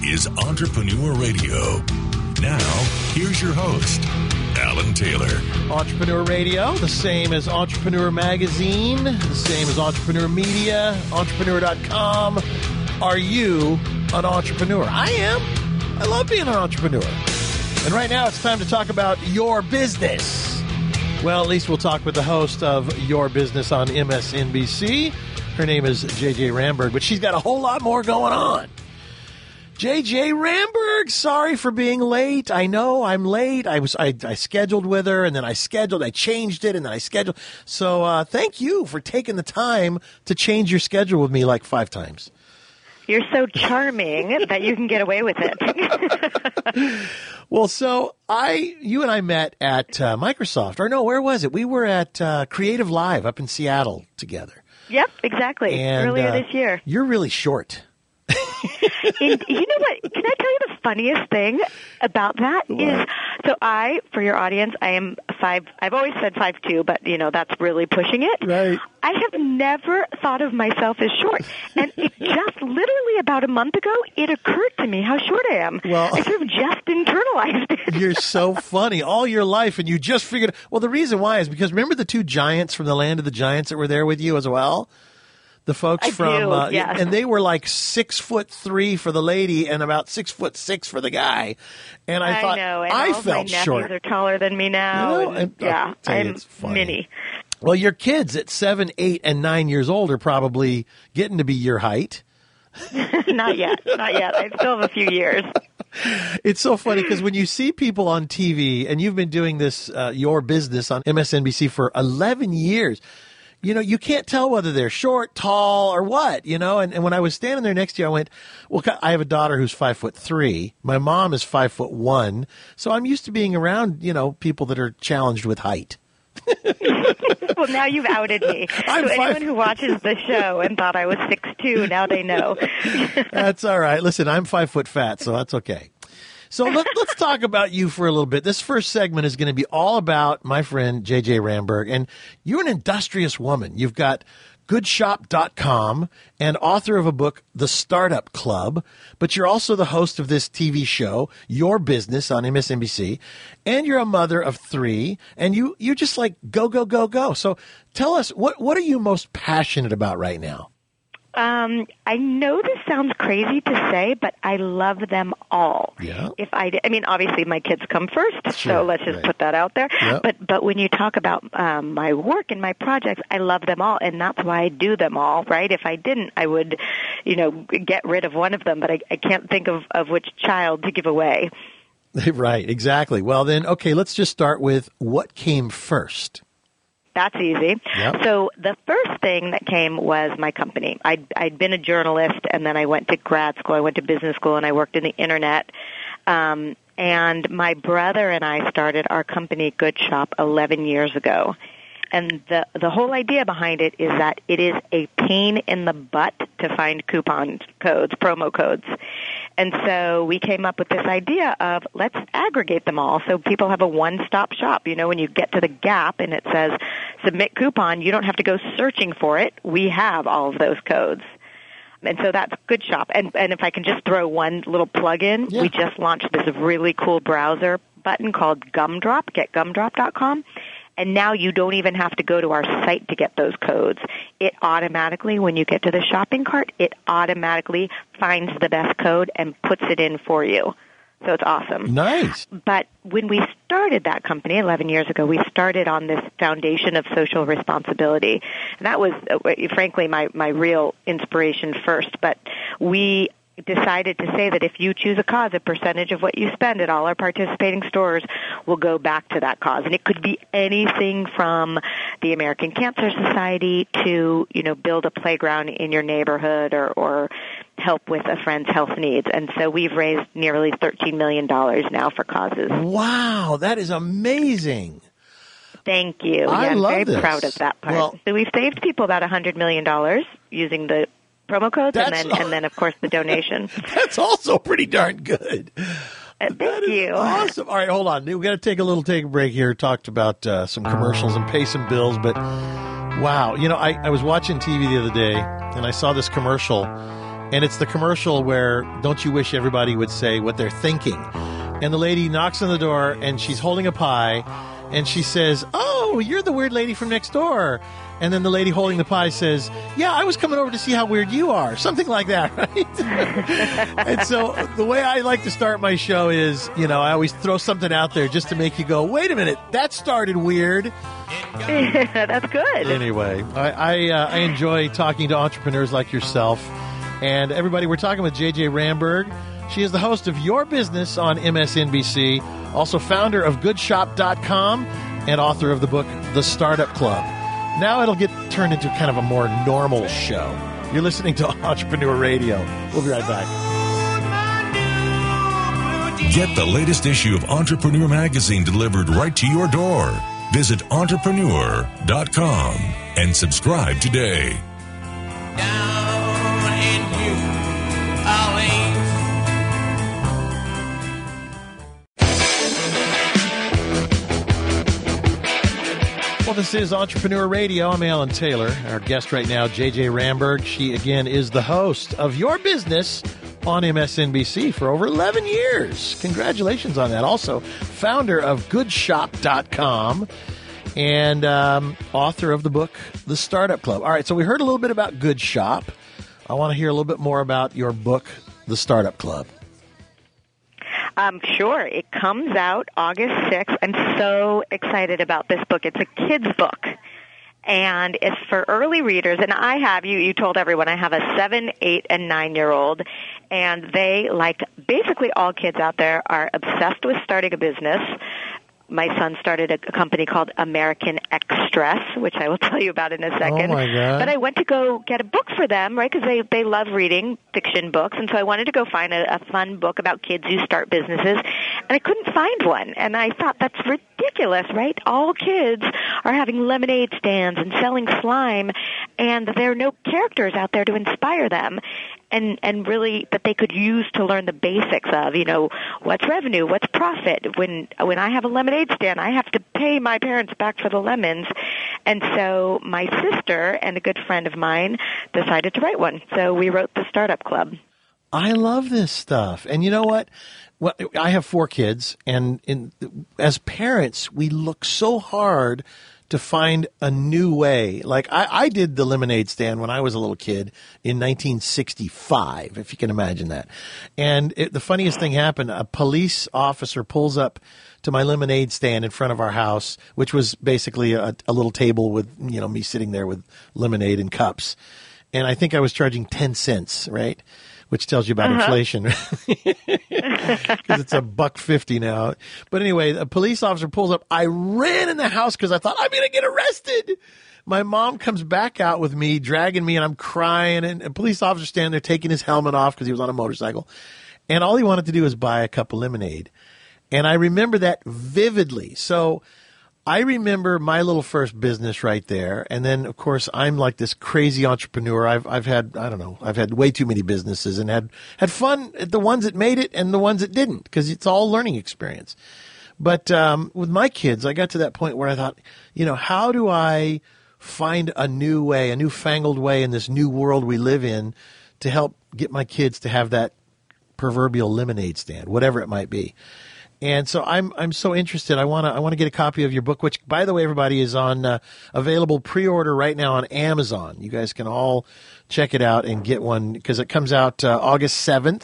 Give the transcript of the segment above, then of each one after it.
is Entrepreneur Radio. Now, here's your host, Alan Taylor. Entrepreneur Radio, the same as Entrepreneur Magazine, the same as Entrepreneur Media, Entrepreneur.com. Are you an entrepreneur? I am. I love being an entrepreneur. And right now it's time to talk about your business. Well, at least we'll talk with the host of Your Business on MSNBC. Her name is JJ Ramberg, but she's got a whole lot more going on. JJ Ramberg, sorry for being late. I know I'm late. I scheduled with her, and then I changed it, and then I scheduled. So thank you for taking the time to change your schedule with me like 5 times. You're so charming that you can get away with it. Well, so you and I met at Microsoft. Or no, where was it? We were at Creative Live up in Seattle together. Yep, exactly. And, earlier this year. You're really short. And you know what? Can I tell you the funniest thing about that? What? Is, so for your audience, I am 5, I've always said 5'2", but that's really pushing it. Right. I have never thought of myself as short. And it just literally about a month ago, it occurred to me how short I am. Well, I sort of just internalized it. You're so funny all your life, and you just figured, well, the reason why is because remember the 2 giants from the Land of the Giants that were there with you as well? The folks yes. And they were like 6'3" for the lady and about 6'6" for the guy. And I thought, know, and I all felt my short. nephews are taller than me now. I'm mini. Well, your kids at 7, 8, and 9 years old are probably getting to be your height. Not yet. I still have a few years. It's so funny because when you see people on TV, and you've been doing this, Your Business on MSNBC for 11 years, you can't tell whether they're short, tall, or what, and when I was standing there next to you, I went, well, I have a daughter who's 5'3". My mom is 5'1". So I'm used to being around, people that are challenged with height. Well, now you've outed me. Anyone who watches the show and thought I was 6'2", now they know. That's all right. Listen, I'm 5 foot fat, so that's okay. So let's talk about you for a little bit. This first segment is going to be all about my friend JJ Ramberg, and you're an industrious woman. You've got goodshop.com and author of a book, The Startup Club, but you're also the host of this TV show, Your Business on MSNBC, and you're a mother of 3, and you just like go, go, go, go. So tell us, what are you most passionate about right now? I know this sounds crazy to say, but I love them all. Yeah. Obviously my kids come first, Sure, so let's just put that out there. Yep. But when you talk about my work and my projects, I love them all, and that's why I do them all, right? If I didn't, I would, get rid of one of them, but I can't think of which child to give away. Right, exactly. Well, then, okay, let's just start with what came first. That's easy. Yep. So the first thing that came was my company. I'd been a journalist, and then I went to grad school. I went to business school, and I worked in the Internet. And my brother and I started our company, Good Shop, 11 years ago. And the whole idea behind it is that it is a pain in the butt to find coupon codes, promo codes. And so we came up with this idea of let's aggregate them all so people have a one-stop shop. When you get to the Gap and it says submit coupon, you don't have to go searching for it. We have all of those codes. And so that's Good Shop. And if I can just throw one little plug in, we just launched this really cool browser button called Gumdrop, getgumdrop.com. And now you don't even have to go to our site to get those codes. It automatically, when you get to the shopping cart, it automatically finds the best code and puts it in for you. So it's awesome. Nice. But when we started that company 11 years ago, we started on this foundation of social responsibility. And that was, frankly, my real inspiration first. But we decided to say that if you choose a cause, a percentage of what you spend at all our participating stores will go back to that cause. And it could be anything from the American Cancer Society to, build a playground in your neighborhood or help with a friend's health needs. And so we've raised nearly $13 million now for causes. Wow, that is amazing. Thank you. I'm very proud of that part. Well, so we've saved people about $100 million using the promo codes and then, of course, the donation. That's also pretty darn good. Thank you. Awesome. All right, hold on. We've got to take a break here. Talked about some commercials and pay some bills, but wow. I was watching TV the other day, and I saw this commercial, And it's the commercial where don't you wish everybody would say what they're thinking? And the lady knocks on the door, and she's holding a pie, and she says, "Oh, you're the weird lady from next door." And then the lady holding the pie says, "Yeah, I was coming over to see how weird you are." Something like that, right? And so the way I like to start my show is, I always throw something out there just to make you go, wait a minute, that started weird. That's good. Anyway, I enjoy talking to entrepreneurs like yourself. And everybody, we're talking with JJ Ramberg. She is the host of Your Business on MSNBC, also founder of GoodShop.com and author of the book, The Startup Club. Now it'll get turned into kind of a more normal show. You're listening to Entrepreneur Radio. We'll be right back. Get the latest issue of Entrepreneur Magazine delivered right to your door. Visit entrepreneur.com and subscribe today. Down in New Orleans. Well, this is Entrepreneur Radio. I'm Alan Taylor. Our guest right now, JJ Ramberg. She, again, is the host of Your Business on MSNBC for over 11 years. Congratulations on that. Also, founder of GoodShop.com and author of the book, The Startup Club. All right, so we heard a little bit about Good Shop. I want to hear a little bit more about your book, The Startup Club. Sure. It comes out August 6th. I'm so excited about this book. It's a kid's book, and it's for early readers. And I have, you told everyone, I have a 7, 8, and 9-year-old, and they, like basically all kids out there, are obsessed with starting a business. My son started a company called American Express, which I will tell you about in a second. Oh, my God. But I went to go get a book for them, right, because they love reading fiction books. And so I wanted to go find a fun book about kids who start businesses, and I couldn't find one. And I thought, that's ridiculous, right? All kids are having lemonade stands and selling slime, and there are no characters out there to inspire them. And really that they could use to learn the basics of, what's revenue, what's profit. When I have a lemonade stand, I have to pay my parents back for the lemons. And so my sister and a good friend of mine decided to write one. So we wrote The Startup Club. I love this stuff. And you know what? Well, I have 4 kids, and as parents, we look so hard to find a new way. Like I did the lemonade stand when I was a little kid in 1965, if you can imagine that. And the funniest thing happened. A police officer pulls up to my lemonade stand in front of our house, which was basically a little table with, me sitting there with lemonade and cups. And I think I was charging 10 cents, right? Which tells you about inflation, because it's $1.50 now. But anyway, a police officer pulls up. I ran in the house because I thought, I'm going to get arrested. My mom comes back out with me, dragging me, and I'm crying. And a police officer standing there taking his helmet off because he was on a motorcycle. And all he wanted to do was buy a cup of lemonade. And I remember that vividly. So I remember my little first business right there. And then, of course, I'm like this crazy entrepreneur. I've had way too many businesses and had fun at the ones that made it and the ones that didn't, because it's all learning experience. But with my kids, I got to that point where I thought, how do I find a new way, a newfangled way in this new world we live in to help get my kids to have that proverbial lemonade stand, whatever it might be. And so I'm so interested. I want to get a copy of your book, which, by the way, everybody, is on available pre-order right now on Amazon. You guys can all check it out and get one because it comes out August 7th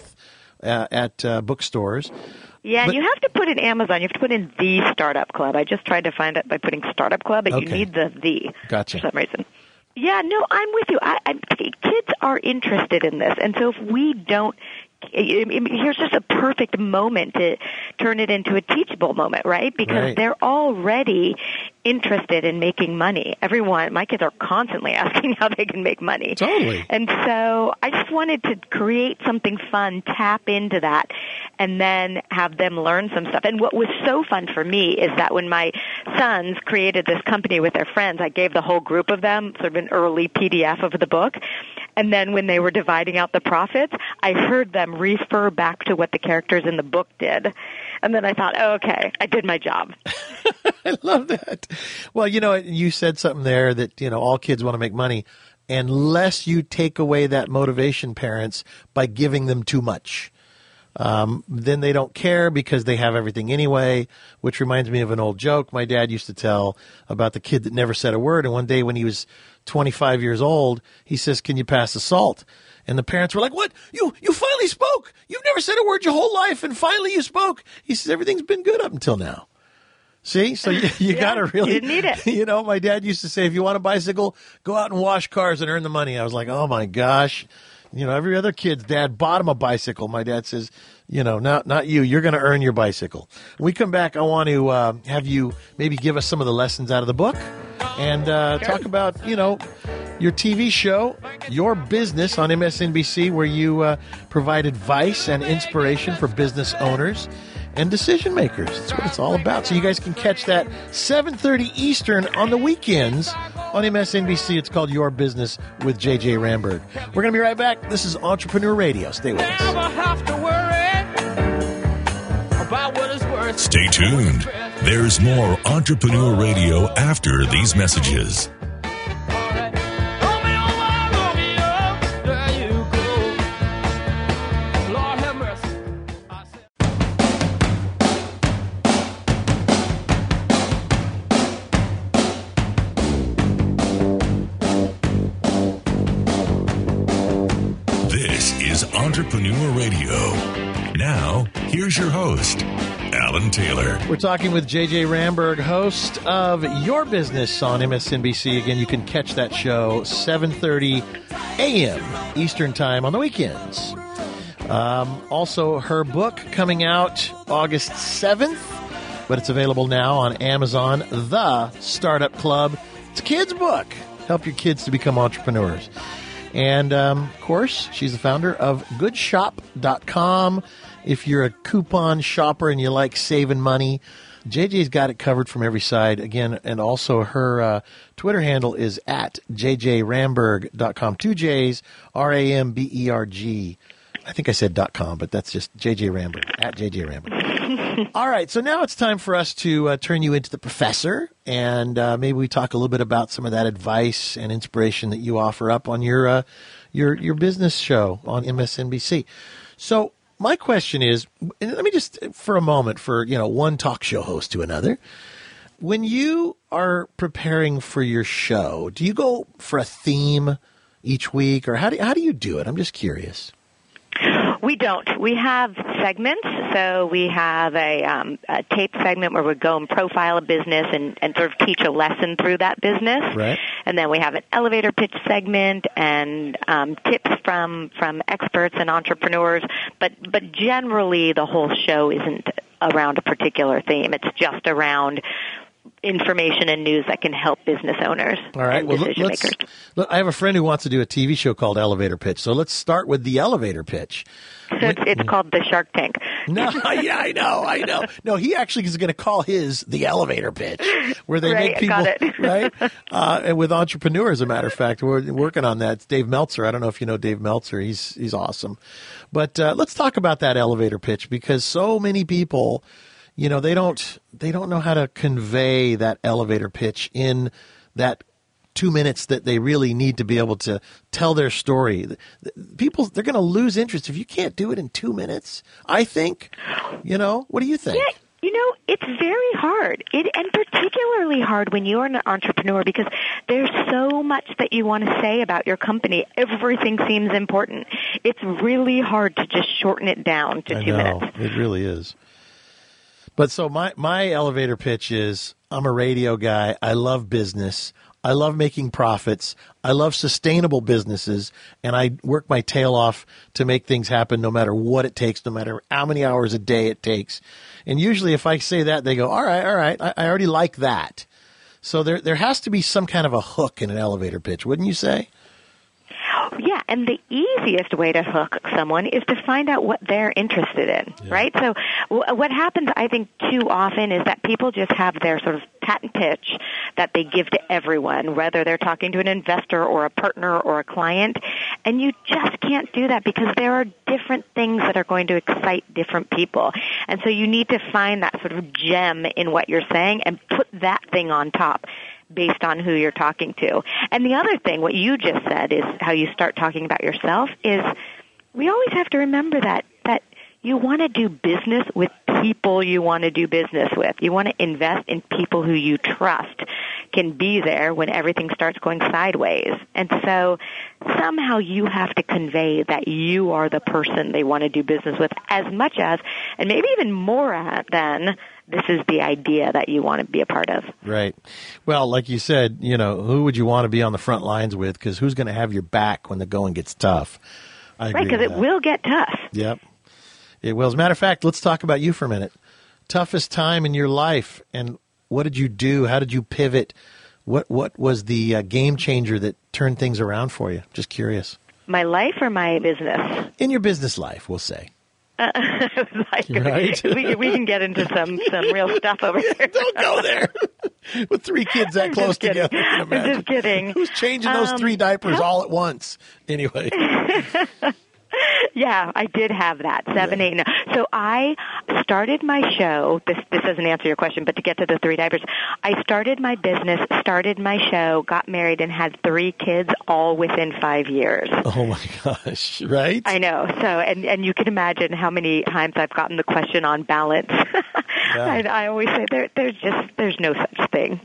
at bookstores. Yeah, and you have to put in Amazon. You have to put in The Startup Club. I just tried to find it by putting Startup Club, but you need the Gotcha. For some reason. Yeah, no, I'm with you. Kids are interested in this, and so if we don't, here's just a perfect moment to turn it into a teachable moment, right? Because they're already interested in making money. My kids are constantly asking how they can make money. Totally. And so I just wanted to create something fun, tap into that, and then have them learn some stuff. And what was so fun for me is that when my sons created this company with their friends, I gave the whole group of them sort of an early PDF of the book. And then when they were dividing out the profits, I heard them refer back to what the characters in the book did. And then I thought, okay, I did my job. I love that. Well, you said something there that, all kids want to make money. unless you take away that motivation, parents, by giving them too much. Then they don't care because they have everything anyway, which reminds me of an old joke my dad used to tell about the kid that never said a word. And one day when he was 25 years old, he says, "Can you pass the salt?" And the parents were like, "What? You finally spoke. You've never said a word your whole life, and finally you spoke." He says, "Everything's been good up until now." See? So you got to really, you didn't need it. My dad used to say, if you want a bicycle, go out and wash cars and earn the money. I was like, oh my gosh. Every other kid's dad bought him a bicycle. My dad says, not you. You're going to earn your bicycle. When we come back, I want to have you maybe give us some of the lessons out of the book and talk about, your TV show, Your Business on MSNBC, where you provide advice and inspiration for business owners and decision makers. That's what it's all about. So you guys can catch that 7:30 Eastern on the weekends on MSNBC. It's called Your Business with J.J. Ramberg. We're going to be right back. This is Entrepreneur Radio. Stay with us. Never have to worry about what it's worth. Stay tuned. There's more Entrepreneur Radio after these messages. Entrepreneur Radio. Now, here's your host, Alan Taylor. We're talking with J.J. Ramberg, host of Your Business on MSNBC. Again, you can catch that show 7:30 a.m. Eastern Time on the weekends. Also, her book coming out August 7th, but it's available now on Amazon, The Startup Club. It's a kid's book. Help your kids to become entrepreneurs. And, of course, she's the founder of goodshop.com. If you're a coupon shopper and you like saving money, JJ's got it covered from every side. Again, and also her Twitter handle is at jjramberg.com. 2 J's, R-A-M-B-E-R-G. I think I said .com, but that's just JJ Ramberg, at JJ Ramberg. All right, so now it's time for us to turn you into the professor, and maybe we talk a little bit about some of that advice and inspiration that you offer up on your business show on MSNBC. So my question is, and let me just, for a moment, for one talk show host to another, when you are preparing for your show, do you go for a theme each week, or how do you do it? I'm just curious. We don't. We have segments. So we have a tape segment where we go and profile a business and sort of teach a lesson through that business. Right. And then we have an elevator pitch segment and tips from experts and entrepreneurs. But generally, the whole show isn't around a particular theme. It's just around information and news that can help business owners and decision makers. Look, I have a friend who wants to do a TV show called Elevator Pitch. So let's start with the elevator pitch. It's called the Shark Tank. No, yeah, I know. No, he actually is going to call his the elevator pitch, where they make people, got it. right? And with entrepreneurs, as a matter of fact, we're working on that. It's Dave Meltzer. I don't know if you know Dave Meltzer. He's awesome. But let's talk about that elevator pitch, because so many people, they don't know how to convey that elevator pitch in that 2 minutes that they really need to be able to tell their story. People, they're going to lose interest if you can't do it in 2 minutes, I think. What do you think? Yeah. It's very hard, and particularly hard when you're an entrepreneur, because there's so much that you want to say about your company. Everything seems important. It's really hard to just shorten it down to 2 minutes. It really is. But so my elevator pitch is, I'm a radio guy. I love business. I love making profits. I love sustainable businesses, and I work my tail off to make things happen no matter what it takes, no matter how many hours a day it takes. And usually if I say that, they go, all right, I already like that. So there has to be some kind of a hook in an elevator pitch, wouldn't you say? Yeah, and the easiest way to hook someone is to find out what they're interested in, right? So what happens, I think, too often is that people just have their sort of patent pitch that they give to everyone, whether they're talking to an investor or a partner or a client, and you just can't do that because there are different things that are going to excite different people. And so you need to find that sort of gem in what you're saying and put that thing on top. based on who you're talking to. And the other thing, what you just said, is how you start talking about yourself, is we always have to remember that you want to do business with people you want to do business with. You want to invest in people who you trust can be there when everything starts going sideways. And so somehow you have to convey that you are the person they want to do business with as much as, and maybe even more than, this is the idea that you want to be a part of. Right. Well, like you said, who would you want to be on the front lines with? Because who's going to have your back when the going gets tough? I agree. Right, because it will get tough. Yep. It will. As a matter of fact, let's talk about you for a minute. Toughest time in your life, and what did you do? How did you pivot? What was the game changer that turned things around for you? Just curious. My life or my business? In your business life, we'll say. Right. We can get into some real stuff over here. Don't go there. With 3 kids that close together. I'm just kidding. Who's changing those 3 diapers all at once? Anyway. Yeah, I did have that, 7, 8. No. So I started my show. This doesn't answer your question, but to get to the 3 diapers, I started my business, started my show, got married, and had 3 kids all within 5 years. Oh my gosh! Right? I know. So, and you can imagine how many times I've gotten the question on balance. Yeah. I always say there's no such thing.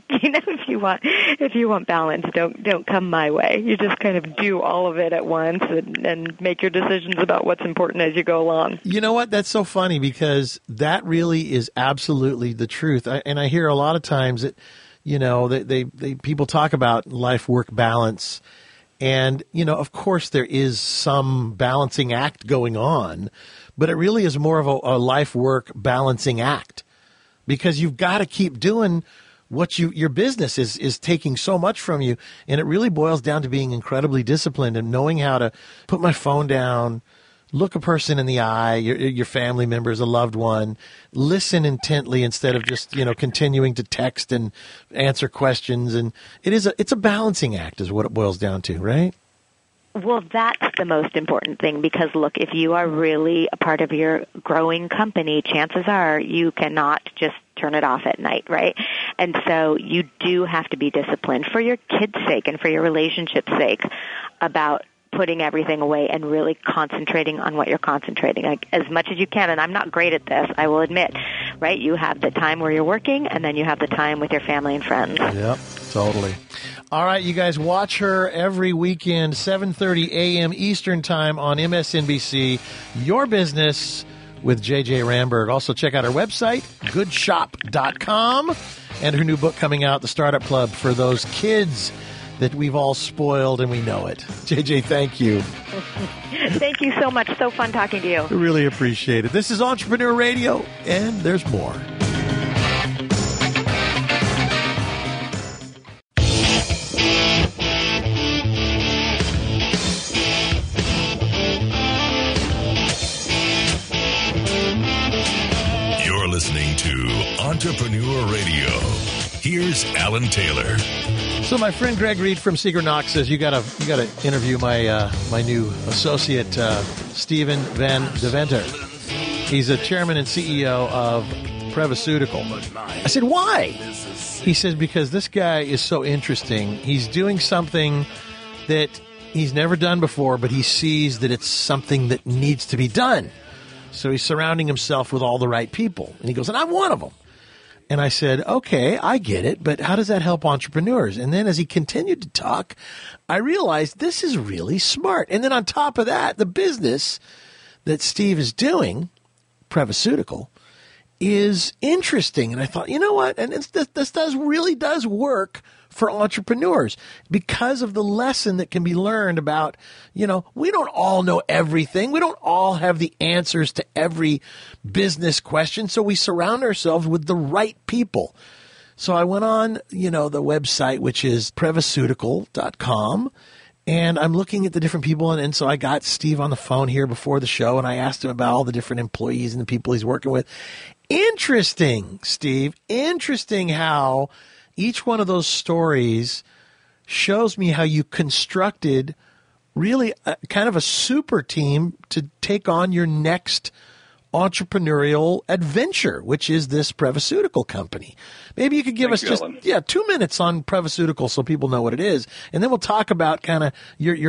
If you want balance, don't come my way. You just kind of do all of it at once and make your decisions about what's important as you go along. You know what? That's so funny because that really is absolutely the truth. And I hear a lot of times that, they people talk about life-work balance. And, of course there is some balancing act going on, but it really is more of a life-work balancing act because you've got to keep doing what your business is taking so much from you. And it really boils down to being incredibly disciplined and knowing how to put my phone down, look a person in the eye, your family members, a loved one, listen intently instead of just, continuing to text and answer questions. And it's a balancing act is what it boils down to, right? Well, that's the most important thing because, look, if you are really a part of your growing company, chances are you cannot just turn it off at night, right? And so you do have to be disciplined for your kids' sake and for your relationship's sake about putting everything away and really concentrating on what you're concentrating as much as you can. And I'm not great at this, I will admit, right? You have the time where you're working, and then you have the time with your family and friends. Yep, totally. All right, you guys, watch her every weekend, 7:30 a.m. Eastern Time on MSNBC, Your Business with J.J. Ramberg. Also, check out her website, goodshop.com, and her new book coming out, The Startup Club, for those kids that we've all spoiled and we know it. JJ, thank you. Thank you so much. So fun talking to you. I really appreciate it. This is Entrepreneur Radio, and there's more. You're listening to Entrepreneur Radio. Here's Alan Taylor. So my friend Greg Reed from Secret Knox says you gotta interview my new associate Steven Van Deventer. He's a chairman and CEO of Prevacutical. I said, why? He says because this guy is so interesting. He's doing something that he's never done before, but he sees that it's something that needs to be done. So he's surrounding himself with all the right people, and he goes, and I'm one of them. And I said, okay, I get it, but how does that help entrepreneurs? And then as he continued to talk, I realized this is really smart. And then on top of that, the business that Steve is doing, Prevacutical, is interesting. And I thought, you know what? And this really does work for entrepreneurs because of the lesson that can be learned about, we don't all know everything. We don't all have the answers to every business question. So we surround ourselves with the right people. So I went on, the website, which is prevacutical.com. And I'm looking at the different people. And so I got Steve on the phone here before the show, and I asked him about all the different employees and the people he's working with. Interesting, Steve. Interesting how each one of those stories shows me how you constructed really kind of a super team to take on your next entrepreneurial adventure, which is this Prevacutical company. Maybe you could give us just 2 minutes on Prevacutical so people know what it is, and then we'll talk about kind of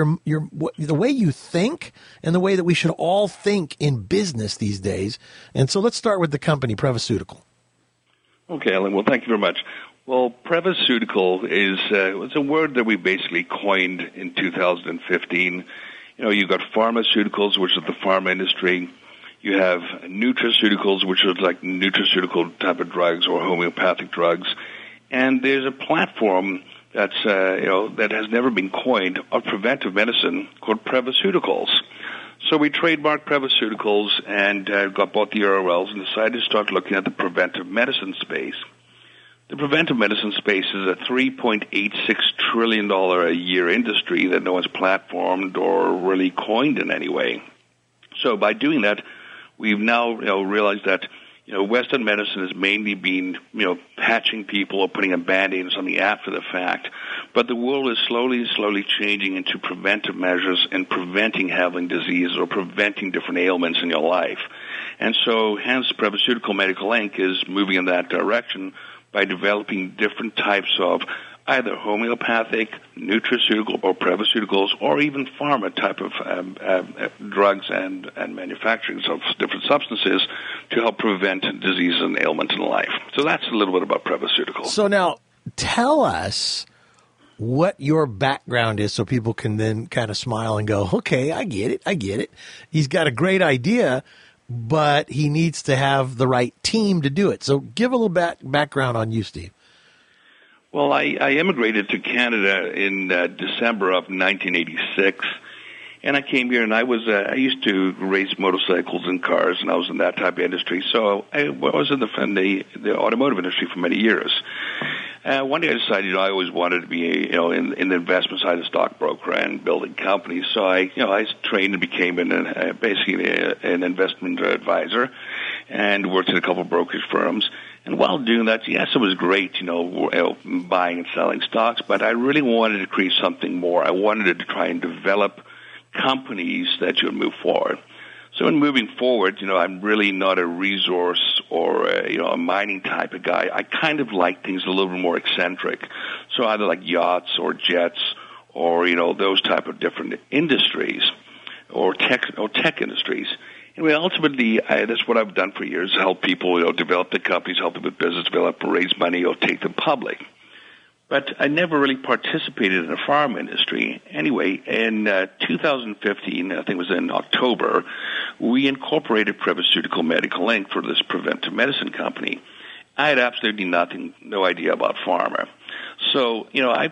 the way you think and the way that we should all think in business these days. And so let's start with the company Prevacutical. Okay, Alan. Well, thank you very much. Well, Prevacutical is it's a word that we basically coined in 2015. You've got pharmaceuticals, which is the pharma industry. You have nutraceuticals, which are like nutraceutical type of drugs or homeopathic drugs. And there's a platform that's, that has never been coined of preventive medicine called Prevaceuticals. So we trademarked Prevaceuticals and got both the URLs and decided to start looking at the preventive medicine space. The preventive medicine space is a $3.86 trillion a year industry that no one's platformed or really coined in any way. So by doing that, we've now realized that Western medicine has mainly been patching people or putting a Band-Aid on something after the fact, but the world is slowly changing into preventive measures and preventing having diseases or preventing different ailments in your life. And so hence Prevacutical Medical Inc. is moving in that direction by developing different types of either homeopathic, nutraceutical, or Prevaceuticals, or even pharma type of drugs and manufacturing of different substances to help prevent disease and ailments in life. So that's a little bit about Prevaceuticals. So now tell us what your background is so people can then kind of smile and go, okay, I get it. He's got a great idea, but he needs to have the right team to do it. So give a little background on you, Steve. Well, I immigrated to Canada in December of 1986, and I came here, and I used to race motorcycles and cars, and I was in that type of industry. So I was in the automotive industry for many years. One day I decided I always wanted to be in the investment side of stockbroker and building companies. So I trained and became basically an investment advisor, and worked at a couple of brokerage firms. And while doing that, yes, it was great, buying and selling stocks, but I really wanted to create something more. I wanted to try and develop companies that would move forward. So in moving forward, I'm really not a resource or a mining type of guy. I kind of like things a little bit more eccentric. So either like yachts or jets or, those type of different industries or tech industries. Anyway, ultimately, that's what I've done for years, help people, develop the companies, help them with business development, raise money, or take them public. But I never really participated in the farm industry. Anyway, in 2015, I think it was in October, we incorporated Prevacutical Medical Inc. for this preventive medicine company. I had absolutely no idea about pharma. So, I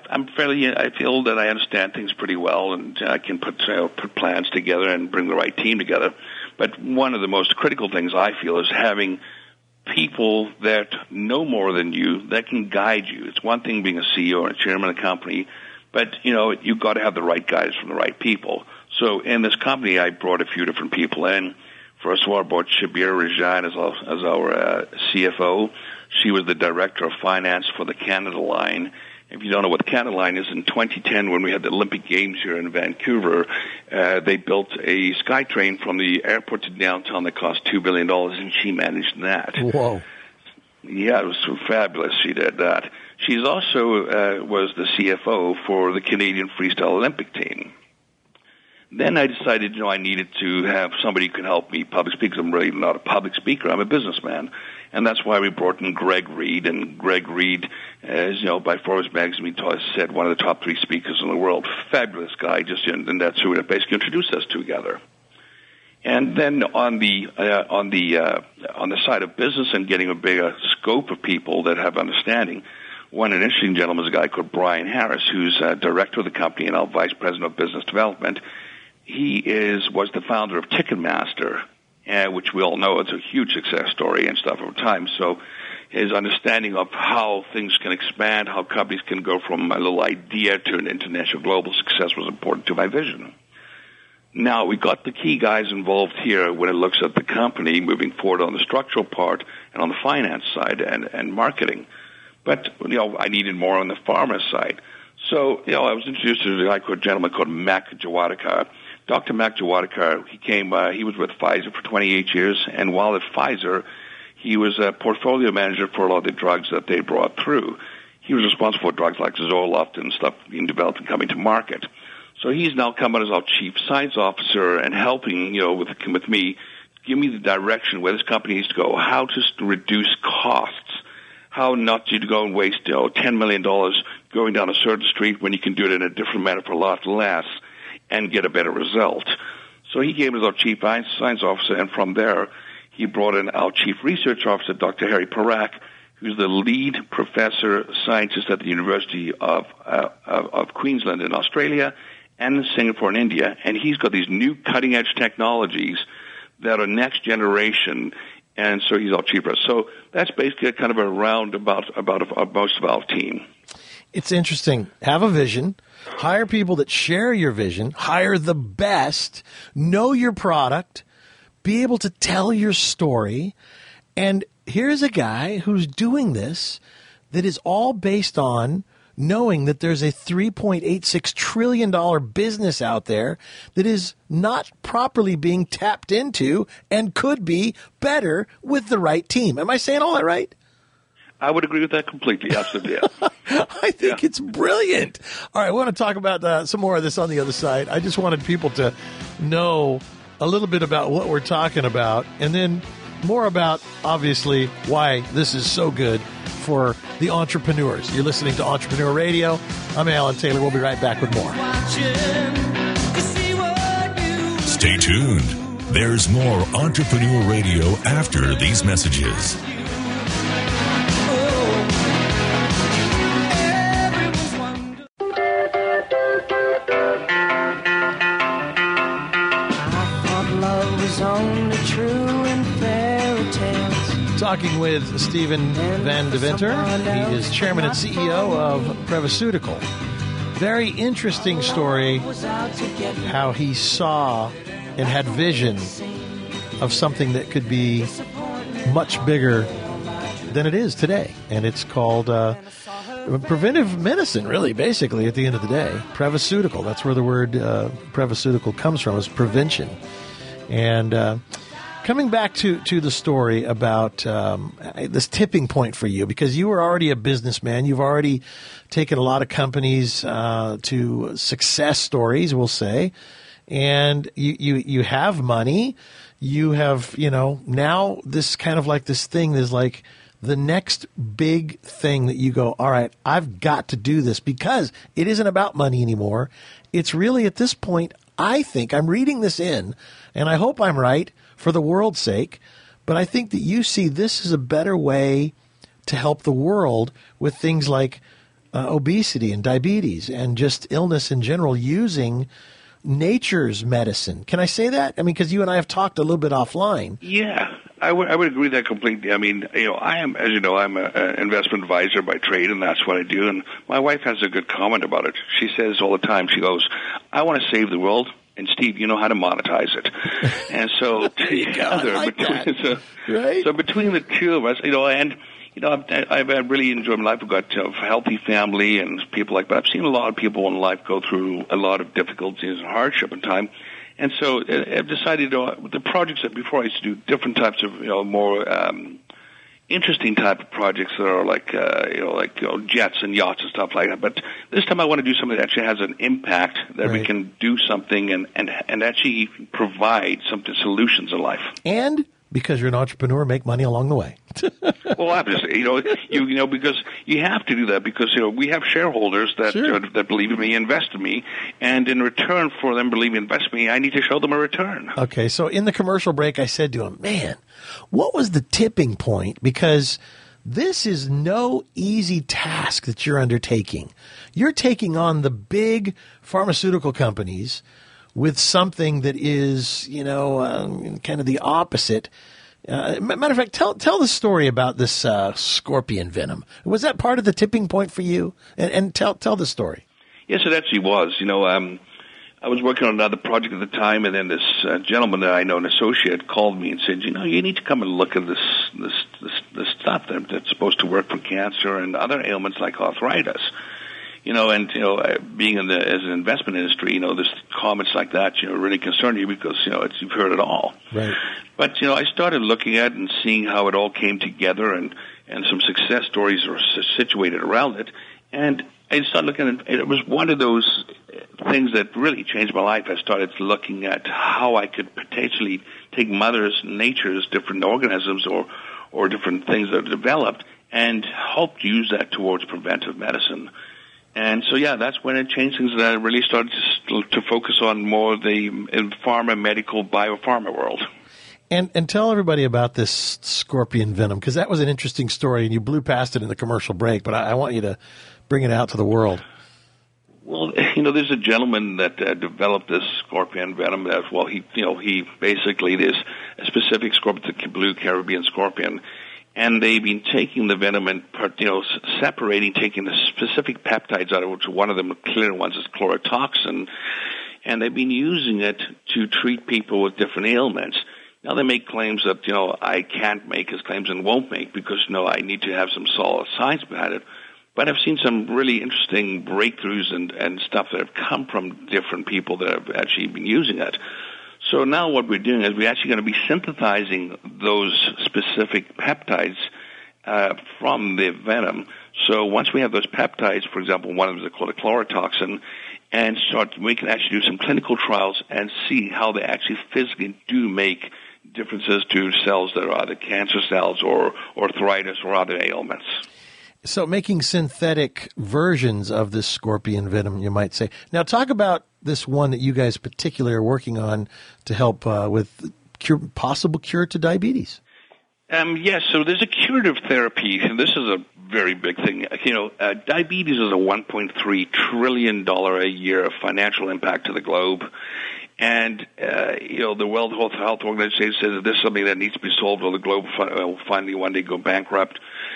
feel that I understand things pretty well, and I can put plans together and bring the right team together. But one of the most critical things I feel is having people that know more than you that can guide you. It's one thing being a CEO and a chairman of a company, but, you've got to have the right guidance from the right people. So in this company, I brought a few different people in. First of all, I brought Shabir Rajan as our CFO. She was the director of finance for the Canada line. If you don't know what the Canada line is, in 2010, when we had the Olympic Games here in Vancouver, they built a SkyTrain from the airport to downtown that cost $2 billion, and she managed that. Whoa. Yeah, it was so fabulous. She did that. She's also was the CFO for the Canadian Freestyle Olympic team. Then I decided, I needed to have somebody who could help me public speak, because I'm really not a public speaker. I'm a businessman. And that's why we brought in Greg Reed. And Greg Reed, as by Forbes magazine, said one of the top 3 speakers in the world. Fabulous guy, and that's who basically introduced us together. And then on the side of business and getting a bigger scope of people that have understanding, an interesting gentleman is a guy called Brian Harris, who's director of the company and now vice president of business development. He was the founder of Ticketmaster, which we all know is a huge success story and stuff over time. So his understanding of how things can expand, how companies can go from a little idea to an international global success was important to my vision. Now, we got the key guys involved here when it looks at the company moving forward on the structural part and on the finance side and marketing. But, I needed more on the pharma side. So, I was introduced to a gentleman called Mac Jawadika Dr. Mac Jawadekar, he was with Pfizer for 28 years, and while at Pfizer, he was a portfolio manager for a lot of the drugs that they brought through. He was responsible for drugs like Zoloft and stuff being developed and coming to market. So he's now come out as our chief science officer and helping, with me, give me the direction where this company needs to go, how to reduce costs, how not to go and waste $10 million going down a certain street when you can do it in a different manner for a lot less and get a better result. So he came as our chief science officer, and from there he brought in our chief research officer, Dr. Harry Parak, who's the lead professor scientist at the University of Queensland in Australia and in Singapore in India. And he's got these new cutting-edge technologies that are next generation, and so he's our chief. So that's basically kind of a roundabout about most of our team. It's interesting. Have a vision. Hire people that share your vision. Hire the best. Know your product. Be able to tell your story. And here's a guy who's doing this that is all based on knowing that there's a $3.86 trillion business out there that is not properly being tapped into and could be better with the right team. Am I saying all that right? I would agree with that completely. Absolutely. Yeah. I think it's brilliant. All right, I want to talk about some more of this on the other side. I just wanted people to know a little bit about what we're talking about, and then more about, obviously, why this is so good for the entrepreneurs. You're listening to Entrepreneur Radio. I'm Alan Taylor. We'll be right back with more. Stay tuned. There's more Entrepreneur Radio after these messages. Talking with Stephen Van Deventer. He is chairman and CEO of Prevacutical. Very interesting story how he saw and had vision of something that could be much bigger than it is today. And it's called preventive medicine, really, basically, at the end of the day. Prevacutical, that's where the word Prevacutical comes from, is prevention. And coming back to the story about this tipping point for you, because you were already a businessman. You've already taken a lot of companies to success stories, we'll say, and you have money. You have, now this kind of like this thing is like the next big thing that you go, all right, I've got to do this, because it isn't about money anymore. It's really at this point, I think, I'm reading this in, and I hope I'm right, for the world's sake, but I think that you see this as a better way to help the world with things like obesity and diabetes and just illness in general, using nature's medicine. Can I say that? I mean, because you and I have talked a little bit offline. Yeah, I would agree with that completely. I mean, I am, as you know, I'm an investment advisor by trade, and that's what I do. And my wife has a good comment about it. She says all the time, she goes, I want to save the world. And Steve, you know how to monetize it. And so together, so between the two of us, I've really enjoyed my life. I've got a healthy family and people like that. I've seen a lot of people in life go through a lot of difficulties and hardship in time. And so I've decided, the projects that before I used to do different types of, more interesting type of projects that are like jets and yachts and stuff like that. But this time I want to do something that actually has an impact, that we can do something and actually provide some solutions in life. And because you're an entrepreneur, make money along the way. Well, obviously, because you have to do that, because we have shareholders that that believe in me, invest in me, and in return for them believing and invest in me, I need to show them a return. Okay, so in the commercial break, I said to him, "Man, what was the tipping point?" Because this is no easy task that you're undertaking. You're taking on the big pharmaceutical companies with something that is, kind of the opposite. Matter of fact, tell the story about this scorpion venom. Was that part of the tipping point for you? And tell the story. Yes, it actually was. I was working on another project at the time, and then this gentleman that I know, an associate, called me and said, you need to come and look at this stuff that's supposed to work for cancer and other ailments like arthritis. Being as an investment industry, there's comments like that, really concern you because, you've heard it all. Right. But, I started looking at it and seeing how it all came together and some success stories are situated around it. And I started looking at it. It was one of those things that really changed my life. I started looking at how I could potentially take Mother Nature's different organisms or different things that are developed and help use that towards preventive medicine. And so, that's when it changed things that I really started to focus on more the pharma, medical, biopharma world. And tell everybody about this scorpion venom, because that was an interesting story, and you blew past it in the commercial break, but I want you to bring it out to the world. Well, there's a gentleman that developed this scorpion venom. He basically, there's a specific scorpion, the blue Caribbean scorpion, and they've been taking the venom and, separating, taking the specific peptides out of which one of them, the clear ones, is chlorotoxin, and they've been using it to treat people with different ailments. Now, they make claims that, I can't make as claims and won't make because, I need to have some solid science behind it. But I've seen some really interesting breakthroughs and stuff that have come from different people that have actually been using it. So now what we're doing is we're actually going to be synthesizing those specific peptides from the venom. So once we have those peptides, for example, one of them is called a chlorotoxin, and we can actually do some clinical trials and see how they actually physically do make differences to cells that are either cancer cells or arthritis or other ailments. So making synthetic versions of this scorpion venom, you might say. Now talk about this one that you guys particularly are working on to help with possible cure to diabetes. Yes, so there's a curative therapy, and this is a very big thing. Diabetes is a $1.3 trillion a year financial impact to the globe. And, the World Health Organization says that this is something that needs to be solved or the globe will finally one day go bankrupt.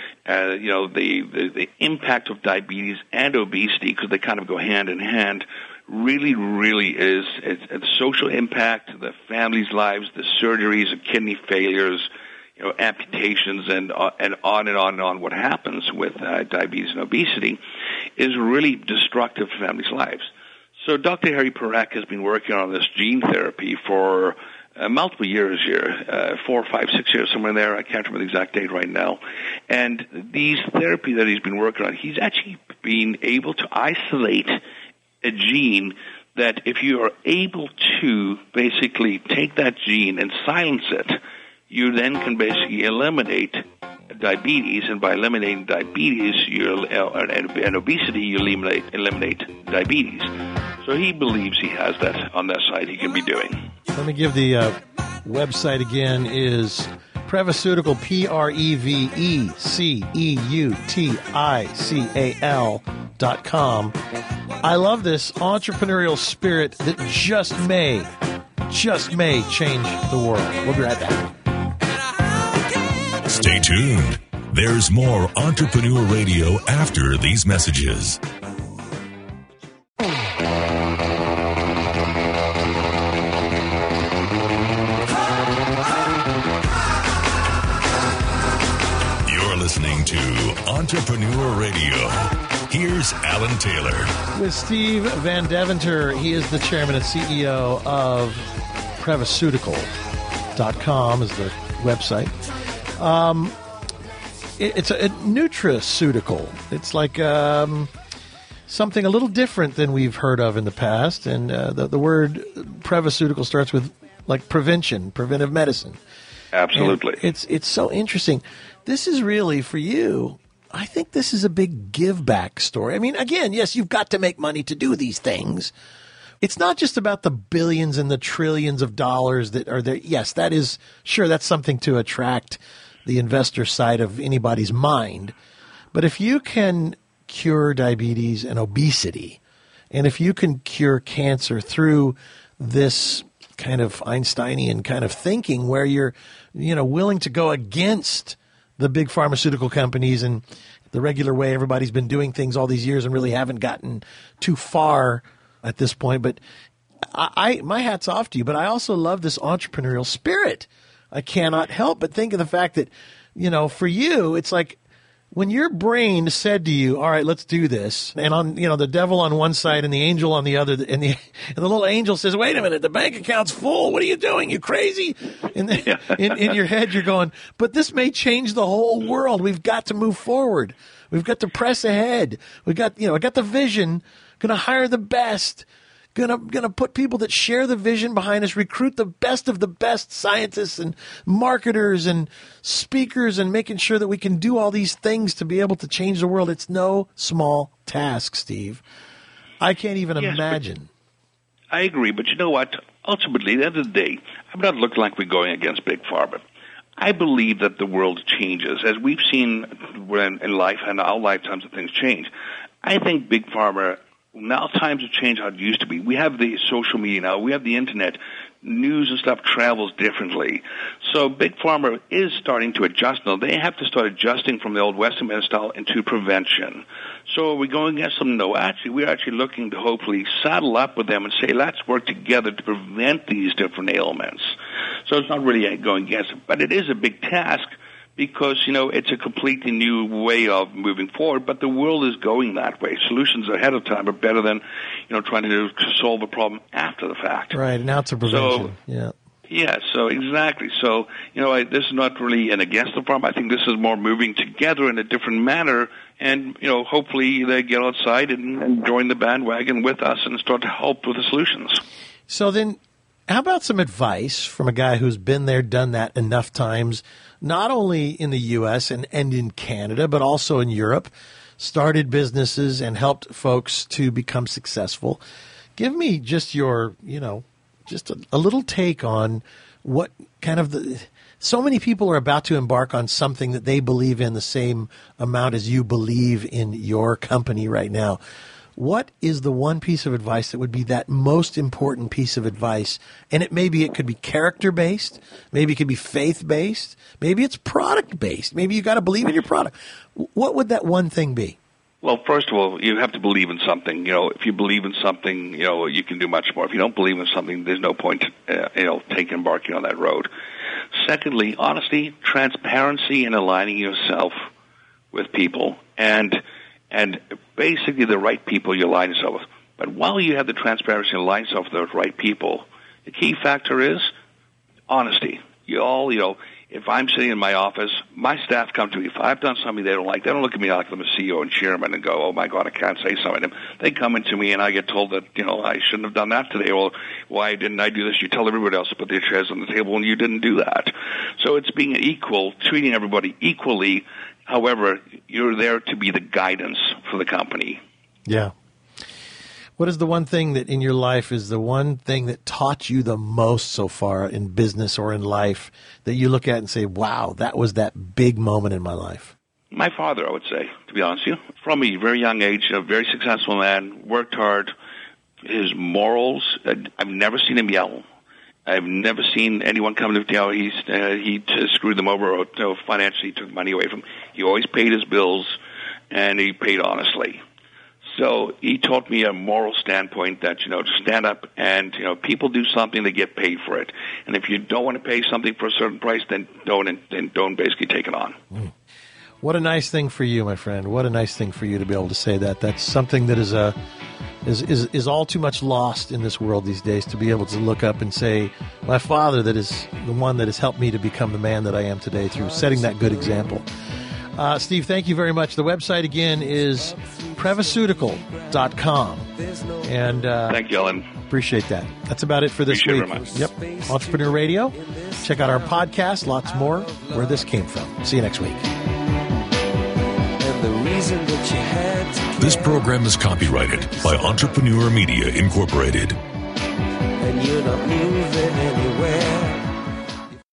The impact of diabetes and obesity, because they kind of go hand in hand, really is the social impact, the families' lives, the surgeries, the kidney failures, amputations, and on and on and on. What happens with diabetes and obesity is really destructive to families' lives. So Dr. Harry Parekh has been working on this gene therapy for multiple years here, 4, 5, 6 years, somewhere in there. I can't remember the exact date right now. And these therapy that he's been working on, he's actually been able to isolate a gene that if you are able to basically take that gene and silence it, you then can basically eliminate diabetes, and by eliminating diabetes and obesity, you eliminate diabetes. So he believes he has that on that side he can be doing. Let me give the website again. Is Preveceutical, PREVECEUTICAL.com. I love this entrepreneurial spirit that just may change the world. We'll be right back. Stay tuned. There's more Entrepreneur Radio after these messages. You're listening to Entrepreneur Radio. Here's Alan Taylor. With Steve Van Deventer. He is the chairman and CEO of Preveceutical.com is the website. It's a nutraceutical. It's like something a little different than we've heard of in the past. And the word Preveceutical starts with like preventive medicine. Absolutely. And it's so interesting. This is really, for you, I think this is a big give back story. I mean, again, yes, you've got to make money to do these things. It's not just about the billions and the trillions of dollars that are there. Yes, that is, sure, that's something to attract the investor side of anybody's mind. But if you can cure diabetes and obesity, and if you can cure cancer through this kind of Einsteinian kind of thinking where you're, willing to go against the big pharmaceutical companies and the regular way everybody's been doing things all these years and really haven't gotten too far at this point. But my hat's off to you. But I also love this entrepreneurial spirit. I cannot help but think of the fact that, for you, it's like when your brain said to you, all right, let's do this, and on, the devil on one side and the angel on the other, and the little angel says, wait a minute, the bank account's full. What are you doing? You crazy? And then, in your head, you're going, but this may change the whole world. We've got to move forward. We've got to press ahead. I got the vision, going to hire the best. Gonna put people that share the vision behind us, recruit the best of the best scientists and marketers and speakers, and making sure that we can do all these things to be able to change the world. It's no small task, Steve. I can't even imagine. I agree, but you know what? Ultimately, at the end of the day, I'm not looking like we're going against Big Pharma. I believe that the world changes. As we've seen in life and our lifetimes, things change. I think Big Pharma, now times have changed how it used to be. We have the social media now. We have the Internet. News and stuff travels differently. So Big Pharma is starting to adjust now. They have to start adjusting from the old Western medicine style into prevention. So are we going against them? No. Actually, we're actually looking to hopefully saddle up with them and say, let's work together to prevent these different ailments. So it's not really going against it. But it is a big task, because, it's a completely new way of moving forward, but the world is going that way. Solutions ahead of time are better than, trying to solve a problem after the fact. Right, and now it's a prevention. Yeah, so exactly. So, this is not really an against the problem. I think this is more moving together in a different manner, and, hopefully they get outside and join the bandwagon with us and start to help with the solutions. So then, how about some advice from a guy who's been there, done that enough times, not only in the U.S. and in Canada, but also in Europe, started businesses and helped folks to become successful? Give me just your, just a little take on what kind of so many people are about to embark on something that they believe in the same amount as you believe in your company right now. What is the one piece of advice that would be that most important piece of advice? And it could be character-based. Maybe it could be faith-based. Maybe it's product-based. Maybe you got to believe in your product. What would that one thing be? Well, first of all, you have to believe in something. If you believe in something, you can do much more. If you don't believe in something, there's no point, embarking on that road. Secondly, honesty, transparency, and aligning yourself with people. And basically the right people you align yourself with. But while you have the transparency and align yourself with the right people, the key factor is honesty. If I'm sitting in my office, my staff come to me. If I've done something they don't like, they don't look at me like I'm a CEO and chairman and go, oh, my God, I can't say something to them. They come into me and I get told that, I shouldn't have done that today. Or why didn't I do this? You tell everybody else to put their chairs on the table and you didn't do that. So it's being equal, treating everybody equally. However, you're there to be the guidance for the company. Yeah. What is the one thing that in your life is the one thing that taught you the most so far in business or in life that you look at and say, wow, that was that big moment in my life? My father, I would say, to be honest with you. From a very young age, a very successful man, worked hard. His morals, I've never seen him yell. I've never seen anyone come to he screwed them over or financially took money away from him. He always paid his bills, and he paid honestly. So he taught me a moral standpoint that, to stand up and, people do something, they get paid for it. And if you don't want to pay something for a certain price, then don't basically take it on. What a nice thing for you, my friend. What a nice thing for you to be able to say that. That's something that is all too much lost in this world these days, to be able to look up and say, my father, that is the one that has helped me to become the man that I am today through setting that good example. Steve, thank you very much. The website again is Prevacutical.com. And thank you, Ellen. Appreciate that. That's about it for this week. Yep. Entrepreneur Radio. Check out our podcast, lots more, where this came from. See you next week. This program is copyrighted by Entrepreneur Media Incorporated. And you're not moving